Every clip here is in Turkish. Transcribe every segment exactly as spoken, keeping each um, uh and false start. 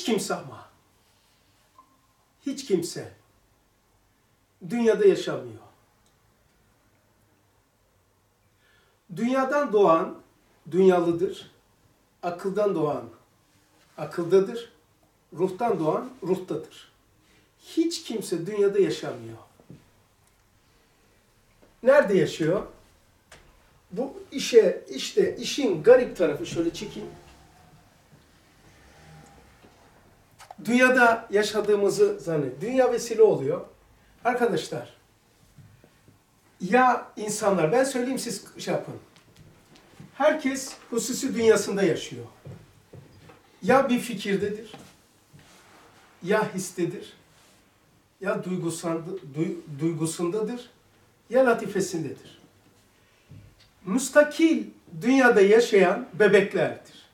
kimse ama, hiç kimse dünyada yaşamıyor. Dünyadan doğan dünyalıdır, akıldan doğan akıldadır, ruhtan doğan ruhtadır. Hiç kimse dünyada yaşamıyor. Nerede yaşıyor? Bu işe, işte işin garip tarafı, şöyle çekeyim. Dünyada yaşadığımızı zannet. Dünya vesile oluyor. Arkadaşlar, ya insanlar, ben söyleyeyim siz şey yapın. Herkes hususi dünyasında yaşıyor. Ya bir fikirdedir, ya histedir, ya duygusanda, duy, duygusundadır, ya latifesindedir. Müstakil dünyada yaşayan bebeklerdir.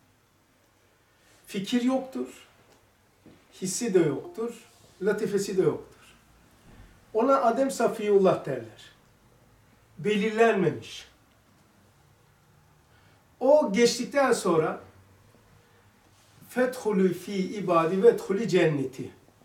Fikir yoktur, hissi de yoktur, latifesi de yoktur. Ona Adem Safiyullah derler. Belirlenmemiş. O geçtikten sonra fethulü fi ibadi veethulü cenneti.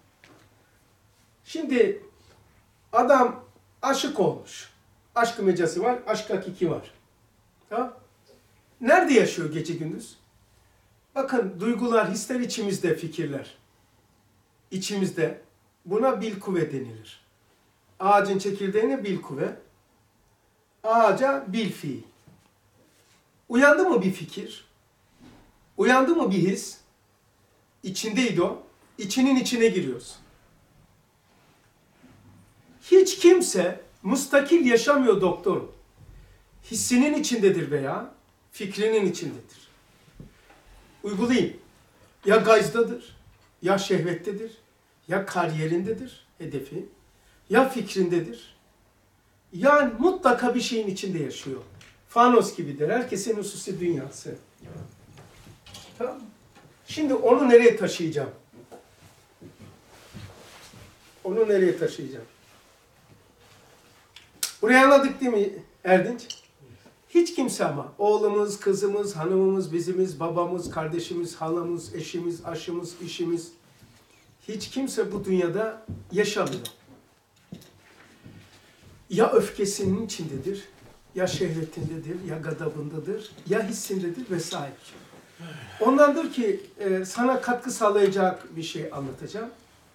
Şimdi adam aşık olmuş. Aşk-ı mecazı var, aşk hakiki var. Ha? Nerede yaşıyor gece gündüz? Bakın, duygular, hisler içimizde, fikirler. İçimizde. Buna bilkuvve denilir. Ağacın çekirdeğine bilkuvve, ağaca bilfiil. Uyandı mı bir fikir? Uyandı mı bir his? İçindeydi o. İçinin içine giriyoruz. Hiç kimse müstakil yaşamıyor doktorum. Hissinin içindedir veya fikrinin içindedir. Uygulayayım. Ya gayzdadır, ya şehvettedir, ya kariyerindedir hedefi, ya fikrindedir. Yani mutlaka bir şeyin içinde yaşıyor. Fanos gibidir. Herkesin hususi dünyası. Tamam. Şimdi onu nereye taşıyacağım? Onu nereye taşıyacağım? Buraya anladık değil mi Erdinç? Hiç kimse ama, oğlumuz, kızımız, hanımımız, bizimiz, babamız, kardeşimiz, halamız, eşimiz, aşımız, işimiz, hiç kimse bu dünyada yaşamıyor. Ya öfkesinin içindedir, ya şehvetindedir, ya gadabındadır, ya hissindedir vesaire. Ondandır ki e, sana katkı sağlayacak bir şey anlatacağım.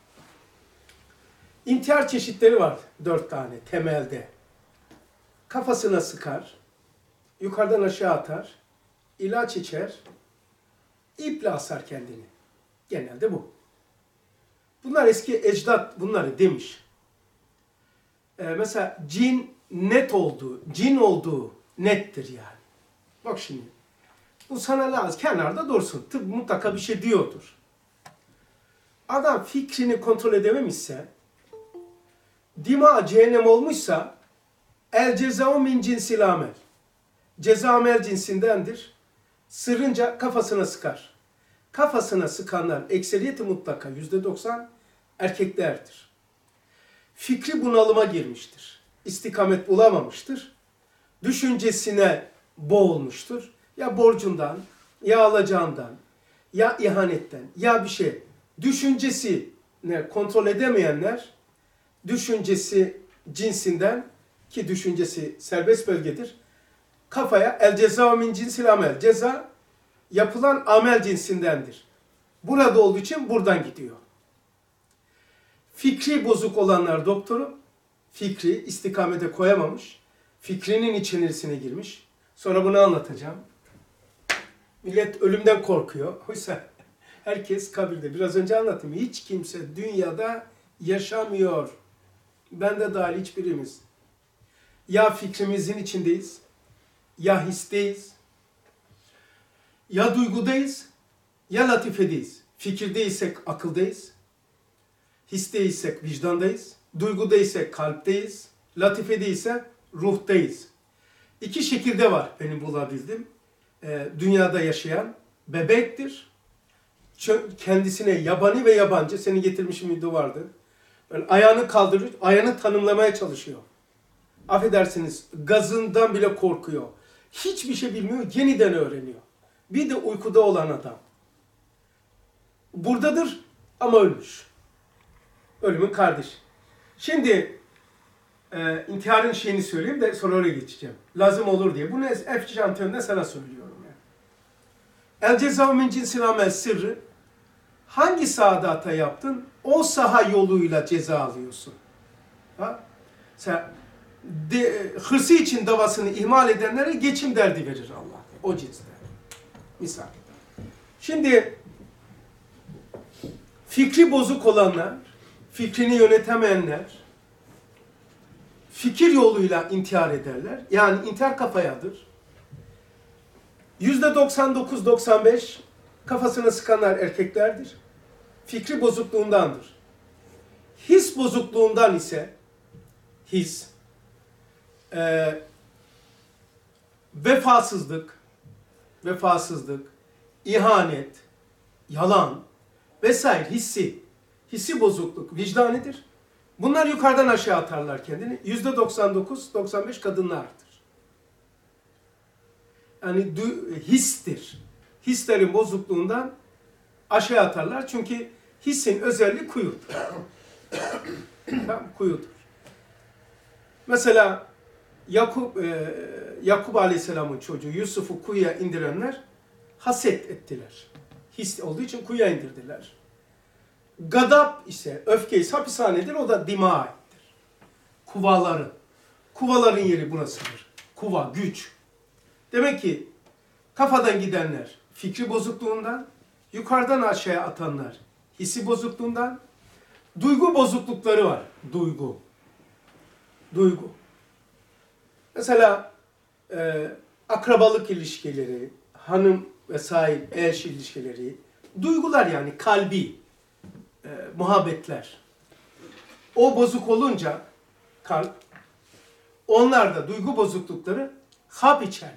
İntihar çeşitleri var, dört tane temelde. Kafasına sıkar, yukarıdan aşağı atar, ilaç içer, iple asar kendini. Genelde bu. Bunlar eski ecdat bunları demiş. Ee, mesela cin net olduğu, cin olduğu nettir yani. Bak şimdi, bu sana lazım, kenarda dursun. Tıp mutlaka bir şey diyordur. Adam fikrini kontrol edememişse, dima cehennem olmuşsa, el cezao min cinsil amel. Ceza amel cinsindendir. Sırrınca kafasına sıkar. Kafasına sıkanlar ekseriyeti mutlaka yüzde doksan erkeklerdir. Fikri bunalıma girmiştir. İstikamet bulamamıştır. Düşüncesine boğulmuştur. Ya borcundan, ya alacağından, ya ihanetten, ya bir şey. Düşüncesini kontrol edemeyenler, düşüncesi cinsinden, ki düşüncesi serbest bölgedir, kafaya el ceza min cinsil amel. Ceza yapılan amel cinsindendir. Burada olduğu için buradan gidiyor. Fikri bozuk olanlar doktoru, fikri istikamete koyamamış, fikrinin içerisine girmiş. Sonra bunu anlatacağım. Millet ölümden korkuyor. Oysa herkes kabirde. Biraz önce anlattım. Hiç kimse dünyada yaşamıyor. Ben de dahil hiçbirimiz. Ya fikrimizin içindeyiz, ya histeyiz, ya duygudayız, ya latifedeyiz. Fikirdeysek akıldayız, histeysek vicdandayız, duygudaysek kalpteyiz, latifedeysek ruhtayız. İki şekilde var benim bulabildim. Ee, dünyada yaşayan bebektir. Kendisine yabani ve yabancı, seni getirmişim video vardı. Yani ayağını kaldırıyor, ayağını tanımlamaya çalışıyor. Affedersiniz, gazından bile korkuyor. Hiçbir şey bilmiyor, yeniden öğreniyor. Bir de uykuda olan adam. Buradadır ama ölmüş. Ölümün kardeşi. Şimdi e, intiharın şeyini söyleyeyim de sonra oraya geçeceğim. Lazım olur diye. Bunu Efçi antrenöründe sana söylüyorum. Yani. El ceza min cinsil amel sırrı. Hangi sahada yaptın? O saha yoluyla ceza alıyorsun. Ha? Sen de, hırsı için davasını ihmal edenlere geçim derdi verir Allah. O cinsten. Misal. Şimdi fikri bozuk olanlar, fikrini yönetemeyenler, fikir yoluyla intihar ederler. Yani intihar kafayadır. yüzde doksan dokuz doksan beş kafasına sıkanlar erkeklerdir. Fikri bozukluğundandır. His bozukluğundan ise his, e, vefasızlık, vefasızlık, ihanet, yalan vesaire hissi, hissi bozukluk, vicdanidir. Bunlar yukarıdan aşağı atarlar kendini. yüzde doksan dokuz doksan beş kadınlardır. Yani histir. Hislerin bozukluğundan aşağı atarlar. Çünkü hissin özelliği kuyudur. Tamam, kuyudur. Mesela Yakup, e, Yakup Aleyhisselam'ın çocuğu Yusuf'u kuyuya indirenler haset ettiler. His olduğu için kuyuya indirdiler. Gadap ise, öfke ise hapishanedir. O da dima'dır. Kuvaları. Kuvaların yeri burasıdır. Kuva, güç. Demek ki kafadan gidenler fikri bozukluğundan, yukarıdan aşağıya atanlar hissi bozukluğundan, duygu bozuklukları var. Duygu. Duygu. Mesela e, akrabalık ilişkileri, hanım vesaire eş ilişkileri, duygular yani kalbi e, muhabbetler. O bozuk olunca kalp, onlarda duygu bozuklukları hap içerler.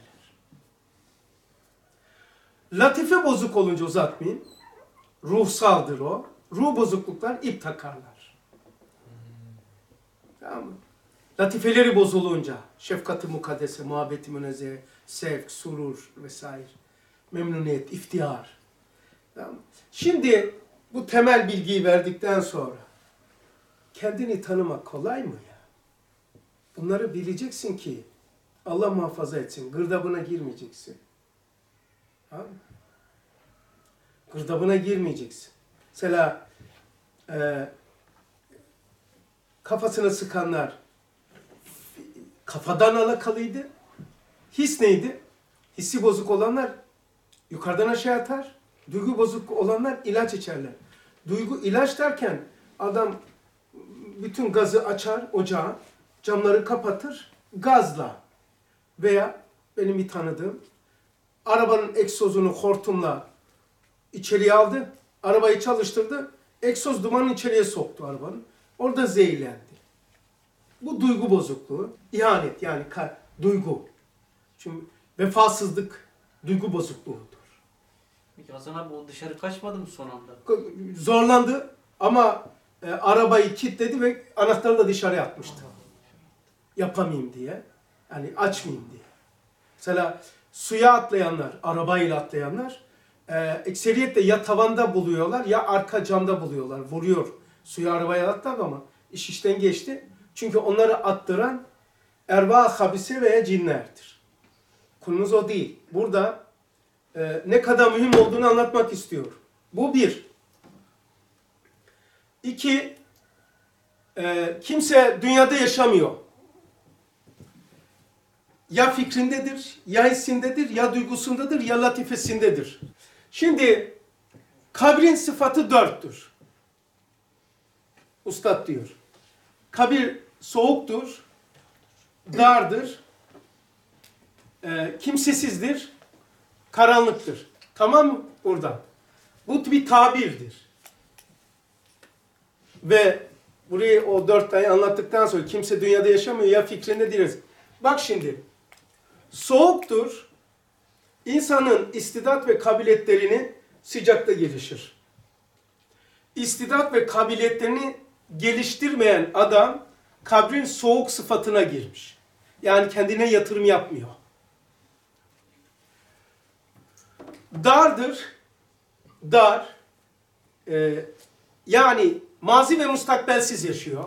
Latife bozuk olunca uzatmayayım. Ruhsaldır o. Ruh bozukluklar ip takarlar. Tamam mı? Latifeleri bozulunca, şefkat-ı mukaddese, muhabbeti münezzehe, sevk, surur vesaire, memnuniyet, iftihar. Tamam mı? Şimdi bu temel bilgiyi verdikten sonra kendini tanımak kolay mı ya? Bunları bileceksin ki Allah muhafaza etsin. Gırdabına girmeyeceksin. Tamam mı? Gırdabına girmeyeceksin. Mesela e, kafasına sıkanlar kafadan alakalıydı. His neydi? Hissi bozuk olanlar yukarıdan aşağı atar. Duygu bozuk olanlar ilaç içerler. Duygu ilaç derken adam bütün gazı açar ocağa, camları kapatır, gazla veya benim bir tanıdığım arabanın egzozunu hortumla içeriye aldı, arabayı çalıştırdı, egzoz dumanını içeriye soktu arabanın. Orada zehirlendi. Bu duygu bozukluğu, ihanet yani duygu. Çünkü vefasızlık duygu bozukluğudur. Peki Hasan abi o dışarı kaçmadı mı son anda? Zorlandı ama e, arabayı kilitledi ve anahtarı da dışarıya atmıştı. Yapamayayım diye. Yani açmayayım diye. Mesela suya atlayanlar, arabayla atlayanlar e, ekseriyetle ya tavanda buluyorlar ya arka camda buluyorlar. Vuruyor. Suya arabaya atladı ama iş işten geçti. Çünkü onları attıran erva habise veya cinlerdir. Konumuz o değil. Burada e, ne kadar mühim olduğunu anlatmak istiyor. Bu bir. İki, e, kimse dünyada yaşamıyor. Ya fikrindedir, ya hissindedir, ya duygusundadır, ya latifesindedir. Şimdi kabrin sıfatı dörttür. Ustad diyor. Kabir soğuktur, dardır, e, kimsesizdir, karanlıktır. Tamam mı burada? Bu bir tabirdir. Ve burayı o dört tane anlattıktan sonra kimse dünyada yaşamıyor ya fikrinde değiliz. Bak şimdi, soğuktur, insanın istidat ve kabiliyetlerini sıcakta gelişir. İstidat ve kabiliyetlerini geliştirmeyen adam kabrin soğuk sıfatına girmiş. Yani kendine yatırım yapmıyor. Dardır, dar, Ee, yani mazi ve mustakbelsiz yaşıyor.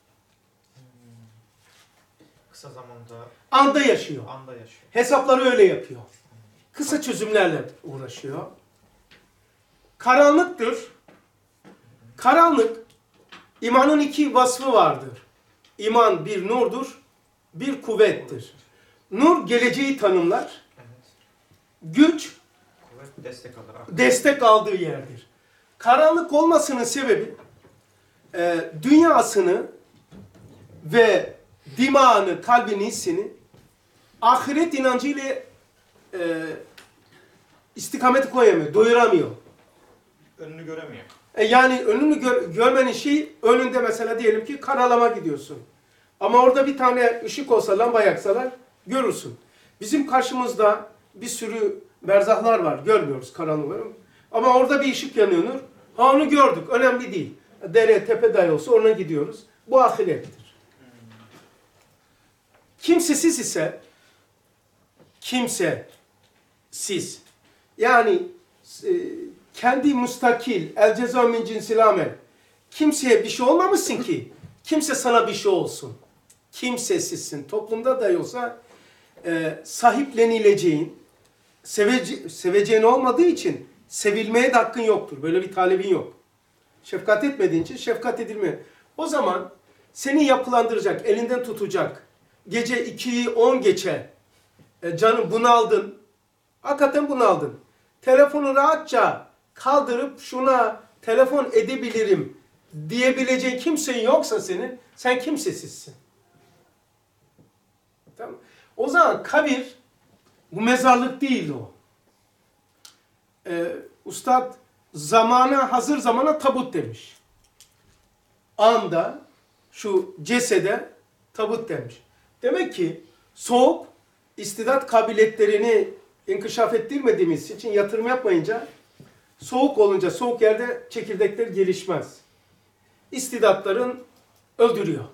Kısa zamanda Anda yaşıyor. anda yaşıyor. Hesapları öyle yapıyor. Kısa çözümlerle uğraşıyor. Karanlıktır. Karanlık, imanın iki vasfı vardır. İman bir nurdur, bir kuvvettir. Nur geleceği tanımlar. Evet. Güç Kuvvet destek alır. destek aldığı yerdir. Karanlık olmasının sebebi e, dünyasını ve dimağını, kalbini, hissini ahiret inancıyla e, istikamet koyamıyor, doyuramıyor. Önünü göremiyor. E, yani önünü gör, görmenin şeyi önünde mesela diyelim ki karalama gidiyorsun. Ama orada bir tane ışık olsa, lamba yaksalar görürsün. Bizim karşımızda bir sürü berzahlar var, görmüyoruz karanlıkları. Ama orada bir ışık yanıyor. Ha onu gördük, önemli değil. Dere, tepe dahi olsa ona gidiyoruz. Bu ahirettir. Kimsesiz ise, kimse, siz, yani e, kendi mustakil, el ceza min cinsil amel, kimseye bir şey olmamışsın ki, kimse sana bir şey olsun. Kimsesizsin. Toplumda dahi olsa e, sahiplenileceğin, sevece, seveceğin olmadığı için sevilmeye de hakkın yoktur. Böyle bir talebin yok. Şefkat etmediğin için şefkat edilmeye. O zaman seni yapılandıracak, elinden tutacak, gece ikiyi on geçe, e, canım bunaldın, hakikaten bunaldın. Telefonu rahatça kaldırıp şuna telefon edebilirim diyebileceğin kimsenin yoksa senin, sen kimsesizsin. Tamam. O zaman kabir, bu mezarlık değil o. Ee, Ustad zamana, hazır zamana tabut demiş. Anda, şu cesede tabut demiş. Demek ki soğuk, istidat kabiliyetlerini inkişaf ettirmediğimiz için yatırım yapmayınca, soğuk olunca soğuk yerde çekirdekler gelişmez. İstidatların öldürüyor.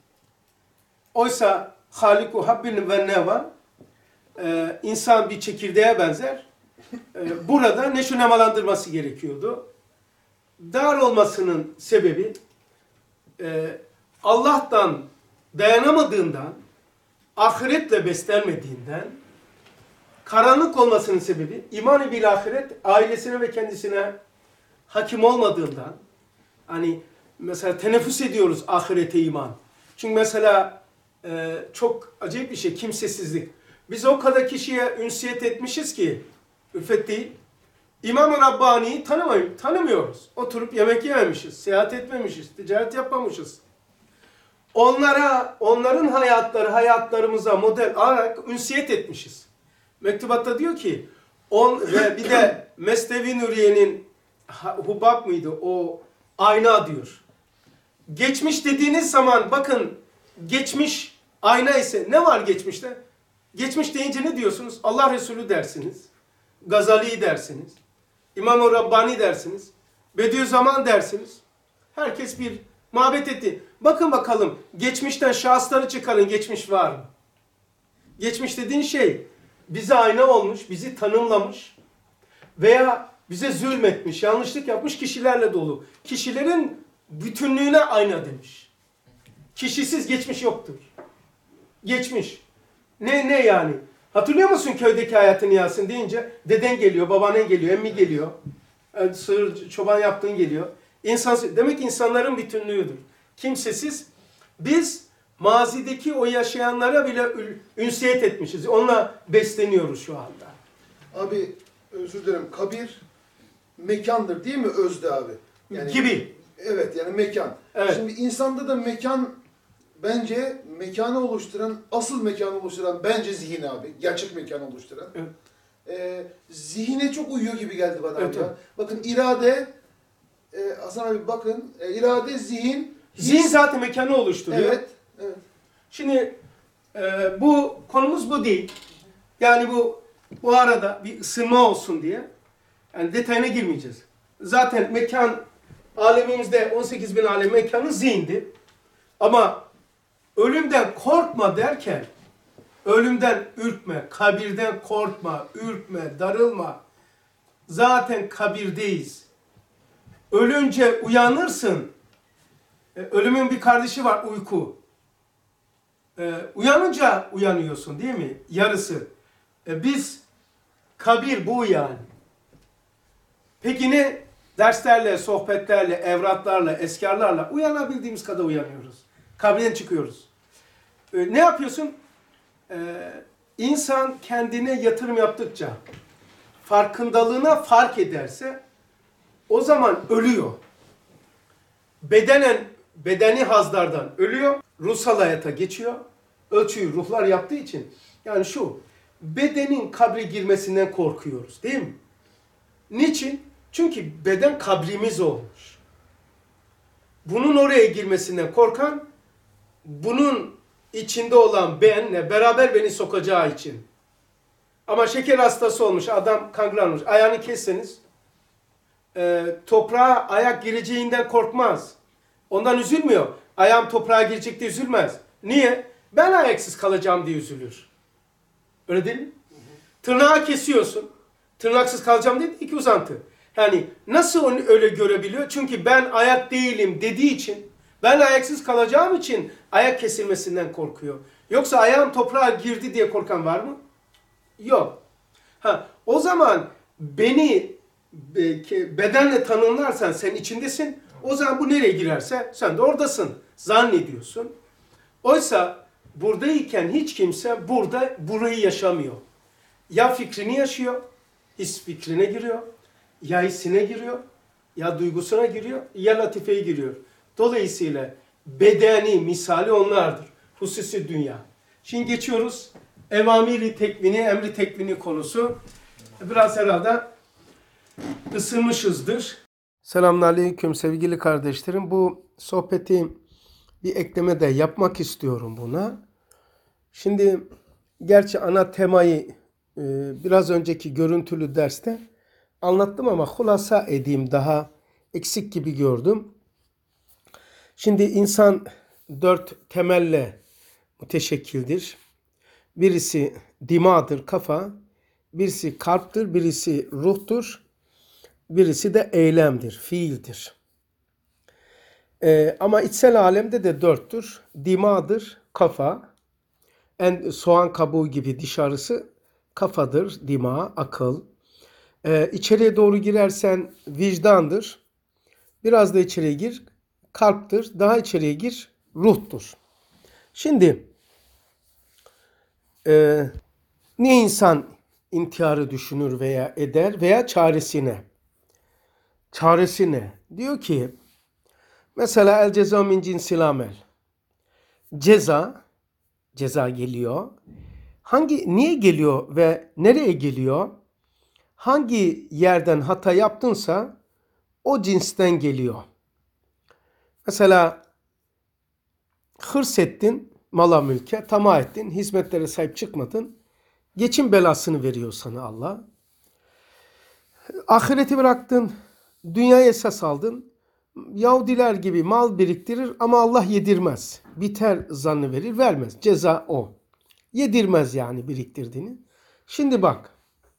Oysa haliku habbin ve neva, e, insan bir çekirdeğe benzer. E, burada neşu nemalandırması gerekiyordu. Dar olmasının sebebi e, Allah'tan dayanamadığından, ahiretle beslenmediğinden, karanlık olmasının sebebi iman-ı bil ahiret ailesine ve kendisine hakim olmadığından, hani mesela teneffüs ediyoruz ahirete iman. Çünkü mesela e, çok acayip bir şey kimsesizlik. Biz o kadar kişiye ünsiyet etmişiz ki, ülfet değil, İmam-ı Rabbani'yi tanımayı, tanımıyoruz. Oturup yemek yememişiz, seyahat etmemişiz, ticaret yapmamışız. Onlara, onların hayatları, hayatlarımıza model alarak ünsiyet etmişiz. Mektubatta diyor ki, on ve bir de Mesnevi Nuriye'nin Hubab mıydı o ayna diyor. Geçmiş dediğiniz zaman bakın geçmiş ayna ise ne var geçmişte? Geçmiş deyince ne diyorsunuz? Allah Resulü dersiniz. Gazali dersiniz. İmam-ı Rabbani dersiniz. Bediüzzaman dersiniz. Herkes bir mabet etti. Bakın bakalım geçmişten şahısları çıkarın, geçmiş var mı? Geçmiş dediğin şey bize ayna olmuş, bizi tanımlamış veya bize zulmetmiş, yanlışlık yapmış kişilerle dolu. Kişilerin bütünlüğüne ayna demiş. Kişisiz geçmiş yoktur. Geçmiş. Ne ne yani? Hatırlıyor musun köydeki hayatını Yasin deyince? Deden geliyor, babaannen geliyor, emmi geliyor. Sığır, çoban yaptığın geliyor. İnsan, demek insanların bütünlüğüdür. Kimsesiz. Biz mazideki o yaşayanlara bile ünsiyet etmişiz. Onunla besleniyoruz şu anda. Abi özür dilerim. Kabir mekandır değil mi özde abi? Yani, Gibi. Evet yani mekan. Evet. Şimdi insanda da mekan bence mekanı oluşturan, asıl mekanı oluşturan bence zihin abi. Gerçek mekanı oluşturan. Evet. Ee, zihine çok uyuyor gibi geldi bana Evet, abi ya. evet. Bakın irade, e, Hasan abi bakın, e, irade, zihin. Zihin his- zaten mekanı oluşturuyor. Evet. Evet. Şimdi e, bu konumuz bu değil. Yani bu bu arada bir ısınma olsun diye. Yani detayına girmeyeceğiz. Zaten mekan alemimizde on sekiz bin alem mekanı zihindi. Ama ölümden korkma derken ölümden ürkme, kabirden korkma, ürkme, darılma. Zaten kabirdeyiz. Ölünce uyanırsın. E, ölümün bir kardeşi var, uyku. E, uyanınca uyanıyorsun değil mi? Yarısı. E, biz kabir bu yani. Peki ne? Derslerle, sohbetlerle, evratlarla, eskarlarla uyanabildiğimiz kadar uyanıyoruz. Kabirden çıkıyoruz. E, ne yapıyorsun? E, insan kendine yatırım yaptıkça, farkındalığına fark ederse o zaman ölüyor. Bedenen, bedeni hazlardan ölüyor, ruhsal hayata geçiyor. Ölçüyü ruhlar yaptığı için. Yani şu, bedenin kabre girmesinden korkuyoruz değil mi? Niçin? Çünkü beden kabrimiz olmuş. Bunun oraya girmesinden korkan, bunun içinde olan benle beraber beni sokacağı için. Ama şeker hastası olmuş, adam kangrenolmuş. Ayağını kesseniz, e, toprağa ayak gireceğinden korkmaz. Ondan üzülmüyor. Ayağım toprağa girecek diye üzülmez. Niye? Ben ayaksız kalacağım diye üzülür. Öyle değil mi? Tırnağı kesiyorsun. Tırnaksız kalacağım dedi, iki uzantı. Yani nasıl onu öyle görebiliyor? Çünkü ben ayak değilim dediği için, ben ayaksız kalacağım için ayak kesilmesinden korkuyor. Yoksa ayağım toprağa girdi diye korkan var mı? Yok. Ha, o zaman beni bedenle tanımlarsan sen içindesin. O zaman bu nereye girerse sen de oradasın. Zannediyorsun. Oysa buradayken hiç kimse burada burayı yaşamıyor. Ya fikrini yaşıyor, his fikrine giriyor, ya hissine giriyor, ya duygusuna giriyor, ya latifeye giriyor. Dolayısıyla bedeni misali onlardır. Hususi dünya. Şimdi geçiyoruz. Evamiri tekvini, emri tekvini konusu. Biraz herhalde ısınmışızdır. Selamünaleyküm sevgili kardeşlerim. Bu sohbeti bir ekleme de yapmak istiyorum buna. Şimdi gerçi ana temayı e, biraz önceki görüntülü derste anlattım ama hulasa edeyim, daha eksik gibi gördüm. Şimdi insan dört temelle müteşekkildir. Birisi dimadır, kafa, birisi kalptir, birisi ruhtur, birisi de eylemdir, fiildir. Ee, ama içsel alemde de dörttür. Dimadır, kafa, en soğan kabuğu gibi dışarısı kafadır, dima, akıl. Ee, içeriye doğru girersen vicdandır. Biraz da içeriye gir, kalptir. Daha içeriye gir, ruhtur. Şimdi e, niye insan intiharı düşünür veya eder veya çaresine? Çaresi ne? Diyor ki mesela el ceza min cinsil amel. Ceza, ceza geliyor. Hangi, niye geliyor ve nereye geliyor? Hangi yerden hata yaptınsa o cinsten geliyor. Mesela hırs ettin, mala mülke, tamah ettin, hizmetlere sahip çıkmadın. Geçim belasını veriyor sana Allah. Ahireti bıraktın, dünyaya esas aldın. Yahudiler gibi mal biriktirir ama Allah yedirmez. Biter zannı verir, vermez. Ceza o. Yedirmez yani biriktirdiğini. Şimdi bak.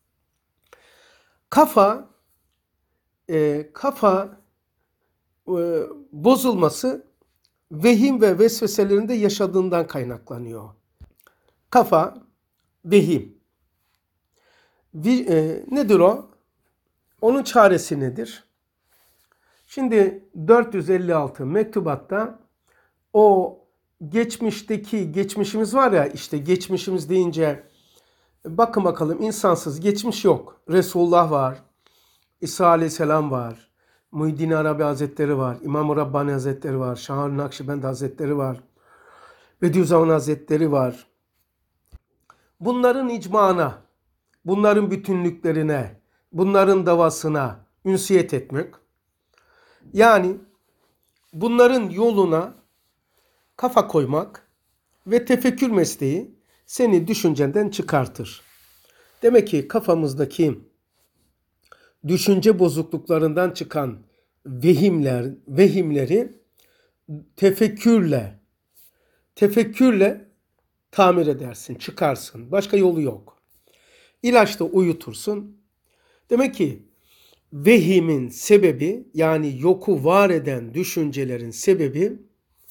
Kafa e, kafa e, bozulması vehim ve vesveselerinde yaşadığından kaynaklanıyor. Kafa, vehim. Vi, e, nedir o? Onun çaresi nedir? Şimdi dört yüz elli altı mektubatta o geçmişteki geçmişimiz var ya, işte geçmişimiz deyince bakın bakalım, insansız geçmiş yok. Resulullah var, İsa Aleyhisselam var, Muhyiddin Arabi Hazretleri var, İmam-ı Rabbani Hazretleri var, Şah-ı Nakşibend Hazretleri var, Bediüzzaman Hazretleri var. Bunların icmana, bunların bütünlüklerine, bunların davasına ünsiyet etmek, yani bunların yoluna kafa koymak ve tefekkür mesleği seni düşüncenden çıkartır. Demek ki kafamızdaki düşünce bozukluklarından çıkan vehimler, vehimleri tefekkürle, tefekkürle tamir edersin, çıkarsın. Başka yolu yok. İlaçla uyutursun. Demek ki vehimin sebebi, yani yoku var eden düşüncelerin sebebi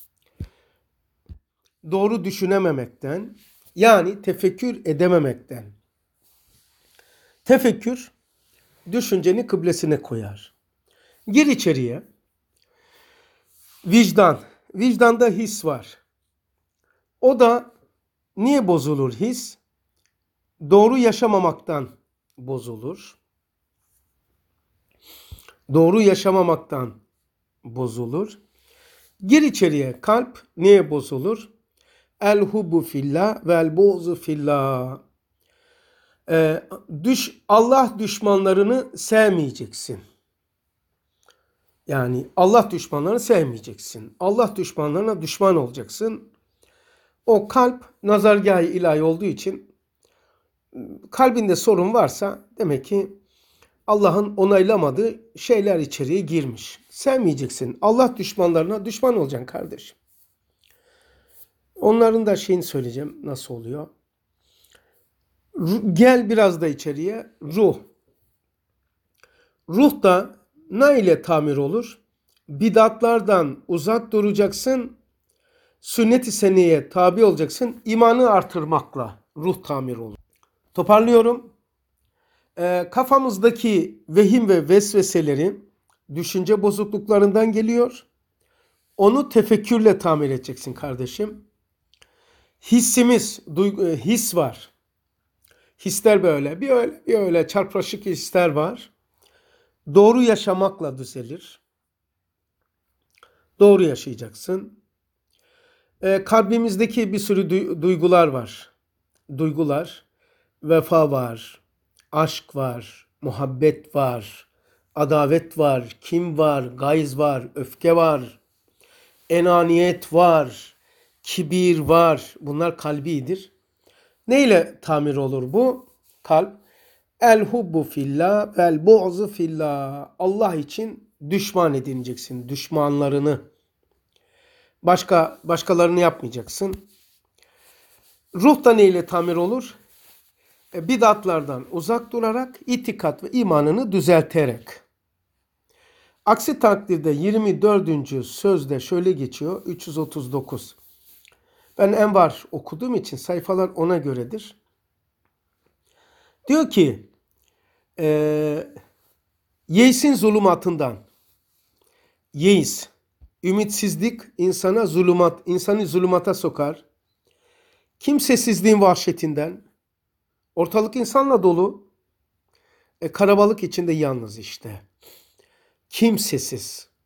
doğru düşünememekten, yani tefekkür edememekten. Tefekkür düşünceni kıblesine koyar. Gir içeriye. Vicdan. Vicdanda his var. O da niye bozulur his? Doğru yaşamamaktan bozulur. Doğru yaşamamaktan bozulur. Gir içeriye. Kalp niye bozulur? El hubbu fillah vel buğzu fillah. Ee, düş, Allah düşmanlarını sevmeyeceksin. Yani Allah düşmanlarını sevmeyeceksin. Allah düşmanlarına düşman olacaksın. O kalp nazargâh-ı ilahi olduğu için kalbinde sorun varsa demek ki Allah'ın onaylamadığı şeyler içeriye girmiş. Sevmeyeceksin. Allah düşmanlarına düşman olacaksın kardeşim. Onların da şeyini söyleyeceğim. Nasıl oluyor? Gel biraz da içeriye. Ruh. Ruh da ne ile tamir olur? Bidatlardan uzak duracaksın. Sünnet-i seniyye tabi olacaksın. İmanı artırmakla ruh tamir olur. Toparlıyorum. Ee, kafamızdaki vehim ve vesveseleri düşünce bozukluklarından geliyor. Onu tefekkürle tamir edeceksin kardeşim. Hissimiz, duygu, his var. Hisler böyle, bir öyle, bir öyle çarpışık hisler var. Doğru yaşamakla düzelir. Doğru yaşayacaksın. Ee, kalbimizdeki bir sürü duygular var. Duygular, vefa var, aşk var, muhabbet var, adavet var, kin var, gayz var, öfke var, enaniyet var, kibir var. Bunlar kalbidir. Neyle tamir olur bu? Kalp. El hubbu fillah vel bu'zu fillah. Allah için düşman edineceksin. Düşmanlarını. Başka başkalarını yapmayacaksın. Ruh da neyle tamir olur? E, bidatlardan uzak durarak, itikat ve imanını düzelterek. Aksi takdirde yirmi dördüncü sözde şöyle geçiyor. üç yüz otuz dokuz. Ben Envar okuduğum için sayfalar ona göredir. Diyor ki e, yeisin zulümatından. Yeis, ümitsizlik insana zulümat, insanı zulümata sokar. Kimsesizliğin vahşetinden. Ortalık insanla dolu. E, karabalık içinde yalnız işte. Kimsesiz.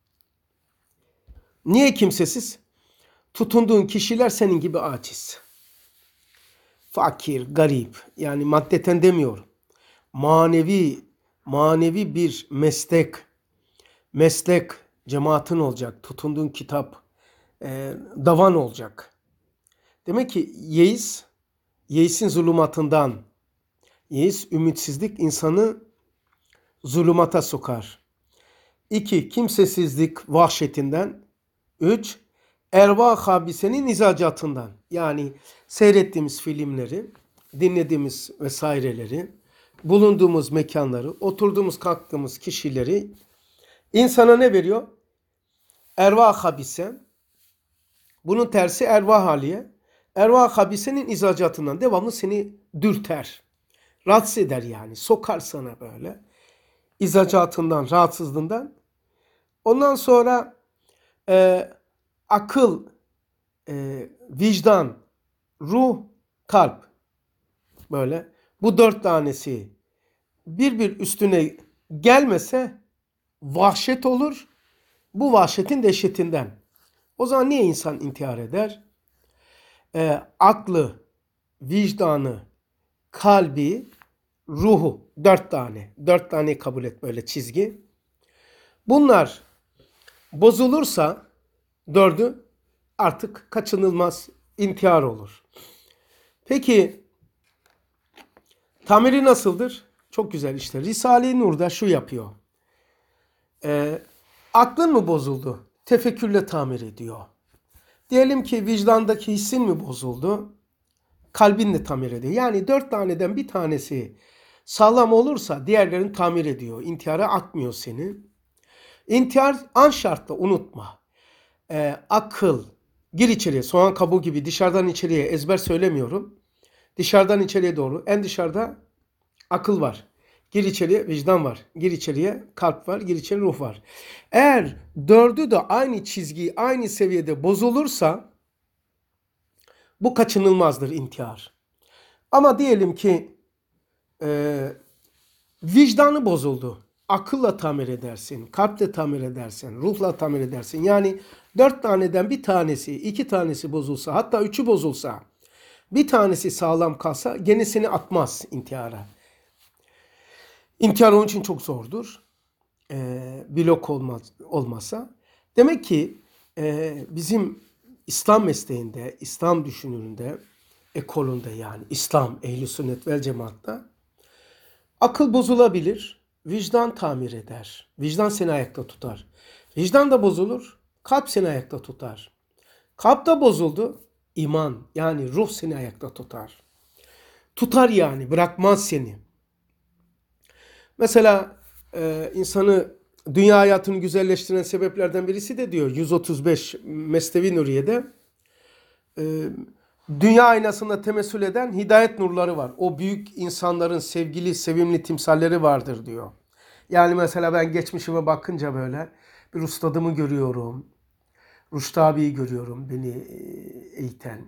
Niye kimsesiz? Tutunduğun kişiler senin gibi aciz. Fakir, garip. Yani maddeten demiyorum. Manevi, manevi bir meslek. Meslek, cemaatin olacak. Tutunduğun kitap, e, davan olacak. Demek ki yeis, yeisin zulümatından. Yeis, ümitsizlik insanı zulümata sokar. İki, kimsesizlik vahşetinden. Üç, erva habisenin izacatından. Yani seyrettiğimiz filmleri, dinlediğimiz vesaireleri, bulunduğumuz mekanları, oturduğumuz kalktığımız kişileri insana ne veriyor? Erva habise. Bunun tersi erva haliye. Erva habisenin izacatından devamlı seni dürter. Rahatsız eder yani. Sokar sana böyle. İzacatından, rahatsızlığından. Ondan sonra e, akıl, e, vicdan, ruh, kalp. Böyle. Bu dört tanesi bir bir üstüne gelmese vahşet olur. Bu vahşetin dehşetinden. O zaman niye insan intihar eder? E, aklı, vicdanı, kalbi, ruhu. Dört tane. Dört tane kabul et böyle çizgi. Bunlar bozulursa dördü artık kaçınılmaz intihar olur. Peki tamiri nasıldır? Çok güzel işte. Risale-i Nur'da şu yapıyor. E, aklın mı bozuldu? Tefekkürle tamir ediyor. Diyelim ki vicdandaki hissin mi bozuldu? Kalbinle tamir ediyor. Yani dört taneden bir tanesi sağlam olursa diğerlerini tamir ediyor. İntihara atmıyor seni. İntihar an şartla unutma. Ee, akıl, gir içeriye. Soğan kabuğu gibi dışarıdan içeriye ezber söylemiyorum. Dışarıdan içeriye doğru. En dışarıda akıl var. Gir içeriye vicdan var. Gir içeriye kalp var. Gir içeriye ruh var. Eğer dördü de aynı çizgi, aynı seviyede bozulursa bu kaçınılmazdır intihar. Ama diyelim ki e, vicdanı bozuldu. Akılla tamir edersin, kalple tamir edersin, ruhla tamir edersin. Yani dört taneden bir tanesi, iki tanesi bozulsa, hatta üçü bozulsa, bir tanesi sağlam kalsa gene seni atmaz intihara. İntihar onun için çok zordur. Ee, blok olmaz, olmasa. Demek ki e, bizim İslam mesleğinde, İslam düşünüründe, ekolünde yani İslam, Ehl-i Sünnet vel Cemaat'ta akıl bozulabilir, vicdan tamir eder. Vicdan seni ayakta tutar. Vicdan da bozulur, kalp seni ayakta tutar. Kalp da bozuldu, iman yani ruh seni ayakta tutar. Tutar yani, bırakmaz seni. Mesela e, insanı dünya hayatını güzelleştiren sebeplerden birisi de diyor yüz otuz beş Mesnevi Nuriye'de e, dünya aynasında temessül eden hidayet nurları var. O büyük insanların sevgili, sevimli timsalleri vardır diyor. Yani mesela ben geçmişime bakınca böyle bir ustadımı görüyorum. Rüştü abiyi görüyorum, beni eğiten.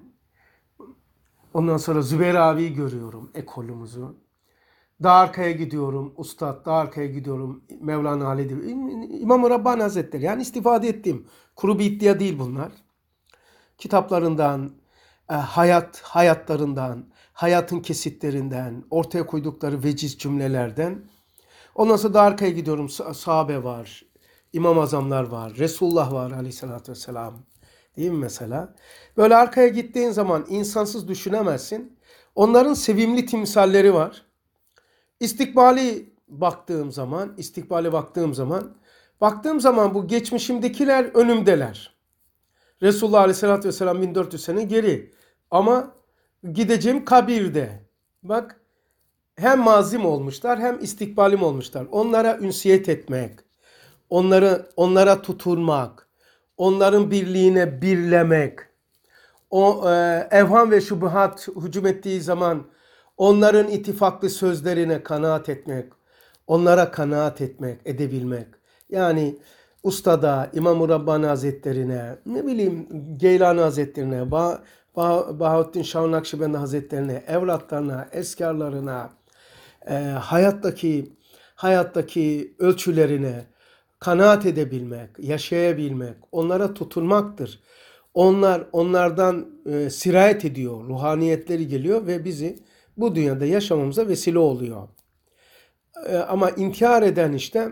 Ondan sonra Zübeyir abiyi görüyorum, ekolümüzü. Daha arkaya gidiyorum, Ustad, daha arkaya gidiyorum, Mevlana Halid, İmam-ı Rabbani Hazretleri. Yani istifade ettiğim, kuru bir iddia değil bunlar. Kitaplarından, hayat hayatlarından, hayatın kesitlerinden, ortaya koydukları veciz cümlelerden. Ondan sonra daha arkaya gidiyorum, sahabe var, İmam Azamlar var, Resulullah var aleyhissalatü vesselam. Değil mi mesela? Böyle arkaya gittiğin zaman insansız düşünemezsin. Onların sevimli timsalleri var. İstikbali baktığım zaman, istikbale baktığım zaman, baktığım zaman bu geçmişimdekiler önümdeler. Resulullah Aleyhisselatü Vesselam bin dört yüz sene geri. Ama gideceğim kabirde. Bak hem mazim olmuşlar hem istikbalim olmuşlar. Onlara ünsiyet etmek, onları onlara tutunmak, onların birliğine birlemek, o e, evham ve şubuhat hücum ettiği zaman onların ittifaklı sözlerine kanaat etmek, onlara kanaat etmek, edebilmek. Yani ustada, İmam-ı Rabbani Hazretlerine, ne bileyim Geylani Hazretlerine, bah bah Bahattin Şah Nakşibendi Hazretlerine, evlatlarına, eskarlarına, e, hayattaki hayattaki ölçülerine kanaat edebilmek, yaşayabilmek, onlara tutunmaktır. Onlar onlardan e, sirayet ediyor, ruhaniyetleri geliyor ve bizi bu dünyada yaşamamıza vesile oluyor. E, ama inkar eden işte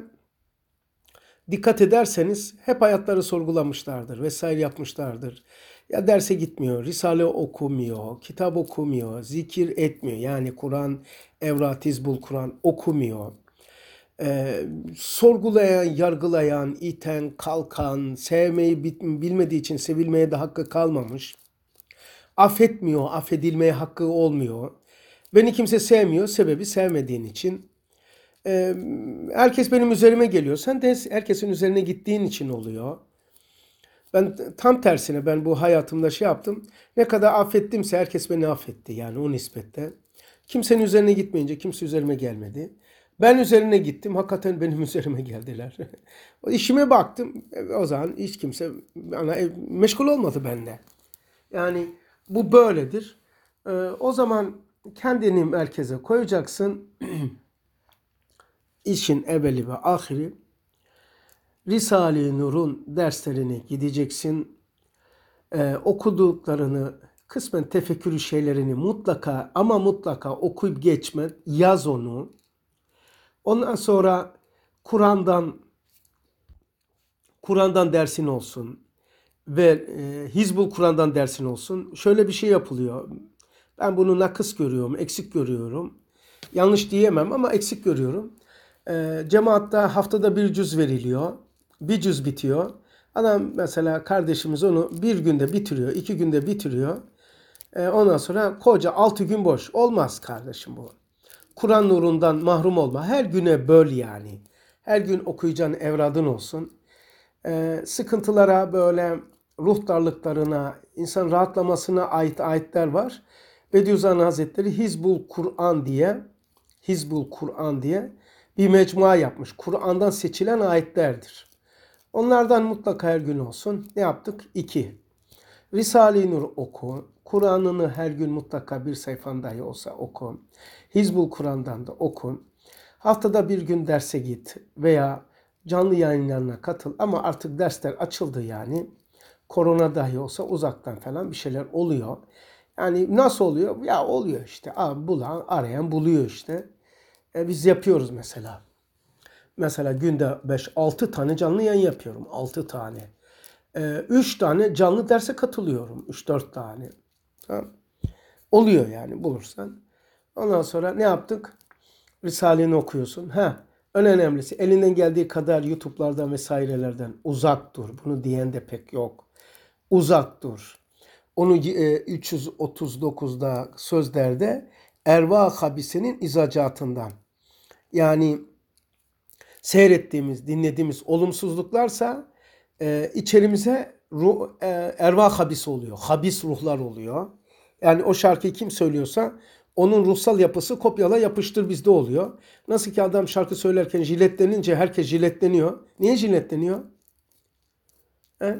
dikkat ederseniz hep hayatları sorgulamışlardır, vesaire yapmışlardır. Ya derse gitmiyor, risale okumuyor, kitap okumuyor, zikir etmiyor. Yani Kur'an, Evrat, Hizbul Kur'an okumuyor. Ee, sorgulayan, yargılayan, iten, kalkan, sevmeyi bilmediği için sevilmeye de hakkı kalmamış. Affetmiyor, affedilmeye hakkı olmuyor. Beni kimse sevmiyor, sebebi sevmediğin için. Ee, herkes benim üzerime geliyor. Sen de herkesin üzerine gittiğin için oluyor. Ben tam tersine ben bu hayatımda şey yaptım. Ne kadar affettimse herkes beni affetti. Yani o nispette. Kimsenin üzerine gitmeyince kimse üzerime gelmedi. Ben üzerine gittim. Hakikaten benim üzerime geldiler. İşime baktım. O zaman hiç kimse bana meşgul olmadı bende. Yani bu böyledir. Ee, o zaman kendini merkeze koyacaksın. İşin evveli ve ahiri. Risale-i Nur'un derslerine gideceksin. Ee, okuduklarını, kısmen tefekkürü şeylerini mutlaka ama mutlaka okuyup geçme. Yaz onu. Ondan sonra Kur'an'dan Kur'an'dan dersin olsun ve e, Hizbul Kur'an'dan dersin olsun. Şöyle bir şey yapılıyor. Ben bunu nakıs görüyorum, eksik görüyorum. Yanlış diyemem ama eksik görüyorum. E, cemaatta haftada bir cüz veriliyor. Bir cüz bitiyor. Adam mesela kardeşimiz onu bir günde bitiriyor, iki günde bitiriyor. E, ondan sonra koca altı gün boş. Olmaz kardeşim bu. Kur'an nurundan mahrum olma. Her güne böl yani. Her gün okuyacağın evradın olsun. Ee, sıkıntılara böyle ruh darlıklarına, insan rahatlamasına ait ayetler var. Bediüzzaman Hazretleri Hizbul Kur'an diye Hizbul Kur'an diye bir mecmua yapmış. Kur'an'dan seçilen ayetlerdir. Onlardan mutlaka her gün olsun. Ne yaptık? İki. Risale-i Nur oku. Kur'an'ını her gün mutlaka bir sayfan dahi olsa oku. Hizbul Kur'an'dan da oku. Haftada bir gün derse git veya canlı yayınlarına katıl. Ama artık dersler açıldı yani. Korona dahi olsa uzaktan falan bir şeyler oluyor. Yani nasıl oluyor? Ya oluyor işte. Aa, bulan, arayan buluyor işte. E, biz yapıyoruz mesela. Mesela günde beş altı tane canlı yayın yapıyorum. altı tane. üç tane canlı derse katılıyorum. üç dört tane. Tamam. Oluyor yani bulursan. Ondan sonra ne yaptık? Risale'ni okuyorsun. Ha, en önemlisi elinden geldiği kadar YouTube'lardan vesairelerden uzak dur. Bunu diyen de pek yok. Uzak dur. Onu üç yüz otuz dokuzda sözlerde Erva Habise'nin izacatından. Yani seyrettiğimiz, dinlediğimiz olumsuzluklarsa e, içerimize ruh, e, erva habis oluyor. Habis ruhlar oluyor. Yani o şarkıyı kim söylüyorsa onun ruhsal yapısı kopyala yapıştır bizde oluyor. Nasıl ki adam şarkı söylerken jiletlenince herkes jiletleniyor. Niye jiletleniyor? He?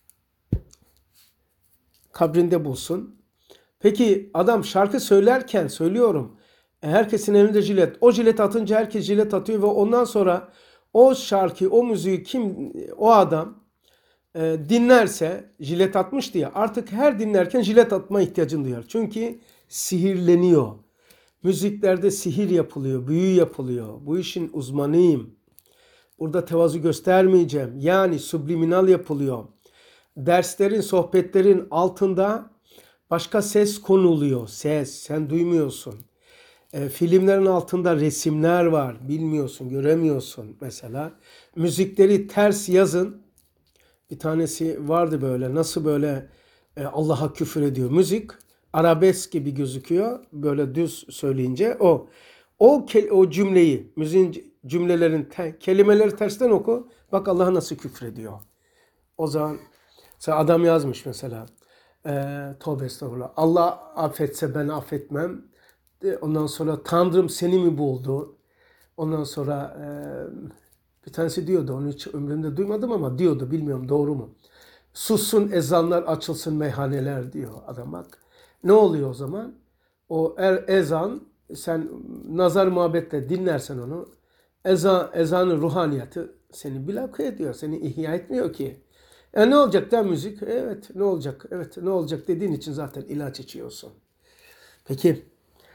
Kabrinde bulsun. Peki adam şarkı söylerken söylüyorum. E, herkesin elinde jilet. O jilet atınca herkes jilet atıyor ve ondan sonra o şarkı, o müziği kim, o adam e, dinlerse jilet atmış diye artık her dinlerken jilet atma ihtiyacını duyar. Çünkü sihirleniyor. Müziklerde sihir yapılıyor, büyü yapılıyor. Bu işin uzmanıyım. Burada tevazu göstermeyeceğim. Yani subliminal yapılıyor. Derslerin, sohbetlerin altında başka ses konuluyor. Ses, sen duymuyorsun. E, filmlerin altında resimler var. Bilmiyorsun, göremiyorsun mesela. Müzikleri ters yazın. Bir tanesi vardı böyle. Nasıl böyle e, Allah'a küfür ediyor. Müzik arabesk gibi gözüküyor. Böyle düz söyleyince o. O, o cümleyi, müziğin cümlelerin te, kelimeleri tersten oku. Bak Allah'a nasıl küfür ediyor. O zaman adam yazmış mesela. E, tövbe estağfurullah. Allah affetse ben affetmem. Ondan sonra Tanrım seni mi buldu? Ondan sonra e, bir tanesi diyordu, onu hiç ömrümde duymadım ama diyordu, bilmiyorum doğru mu? Sussun ezanlar, açılsın meyhaneler diyor adam bak. Ne oluyor o zaman? O er, ezan, sen nazar muhabbetle dinlersen onu, ezan, ezanın ruhaniyatı seni bilakı ediyor, seni ihya etmiyor ki. E ne olacak da müzik? Evet ne olacak? Evet ne olacak dediğin için zaten ilaç içiyorsun. Peki.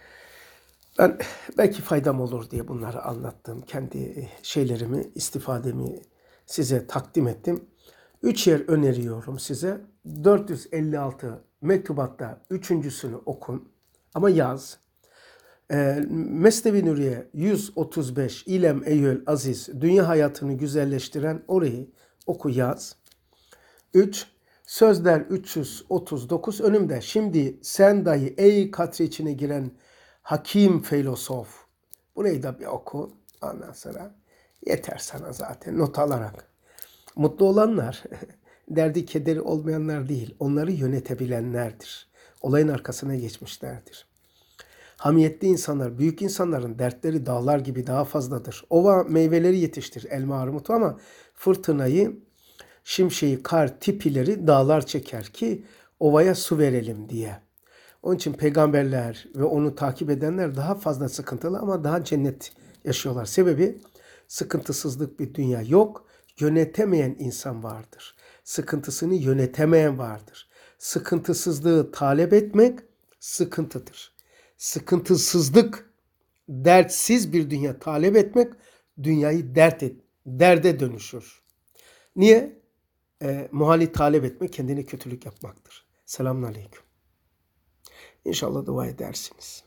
Ben belki faydam olur diye bunları anlattım. Kendi şeylerimi, istifademi size takdim ettim. Üç yer öneriyorum size. dört yüz elli altı mektubatta üçüncüsünü okun ama yaz. E, Mesnevi Nuriye yüz otuz beş İlem Eyyül Aziz dünya hayatını güzelleştiren orayı oku yaz. üç. Sözler üç yüz otuz dokuz önümde. Şimdi sen dahi ey katri içine giren hakim filozof. Burayı da bir oku. Ondan sonra yeter sana zaten not alarak. Mutlu olanlar, derdi kederi olmayanlar değil, onları yönetebilenlerdir. Olayın arkasına geçmişlerdir. Hamiyetli insanlar, büyük insanların dertleri dağlar gibi daha fazladır. Ova meyveleri yetiştir, elma armut ama fırtınayı, şimşeği, kar, tipileri dağlar çeker ki ovaya su verelim diye. Onun için peygamberler ve onu takip edenler daha fazla sıkıntılı ama daha cennet yaşıyorlar. Sebebi sıkıntısızlık bir dünya yok. Yönetemeyen insan vardır. Sıkıntısını yönetemeyen vardır. Sıkıntısızlığı talep etmek sıkıntıdır. Sıkıntısızlık, dertsiz bir dünya talep etmek dünyayı dert et, derde dönüşür. Niye? E, muhali talep etmek kendine kötülük yapmaktır. Selamun aleyküm. İnşallah dua edersiniz.